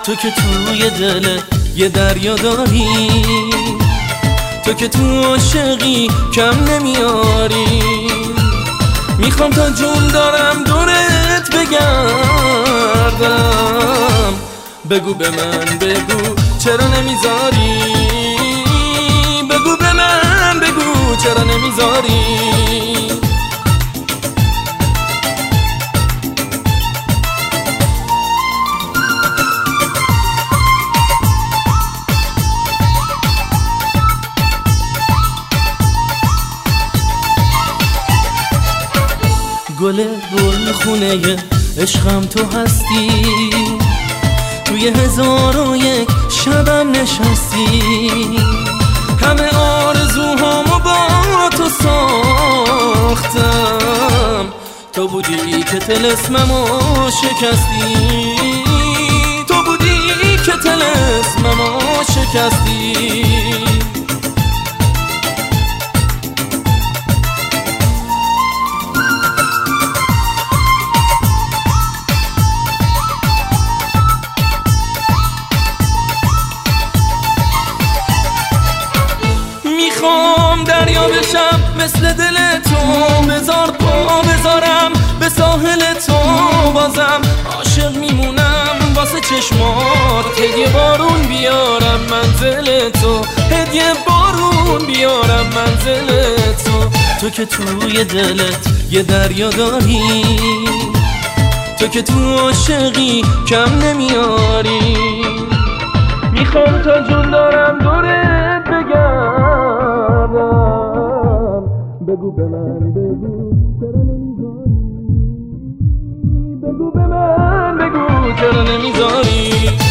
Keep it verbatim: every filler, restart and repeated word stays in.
تو که توی دلت یه دریا داری، تو که تو عاشقی کم نمیاری. میخوام تا جون دارم دورت بگردم، بگو به من بگو چرا نمیذاری، بگو به من بگو چرا نمیذاری. گل گل خونه عشقم تو هستی، توی هزار و یک شبم نشستی. همه آرزوهامو با تو ساختم، تو بودی که طلسممو شکستی، تو بودی که طلسممو شکستی. میخوام دریا بشم مثل دل تو، بذار پا بذارم به ساحل تو، بازم عاشق میمونم واسه چشمات. هدیه بارون بیارم منزل تو، هدیه بارون بیارم منزل تو. تو که توی دلت یه دریا داری، تو که تو عاشقی کم نمیاری. میخوام تا جون دارم دورت بگردم، بگو به من بگو چرا نمیذاری، بگو به من بگو چرا نمیذاری.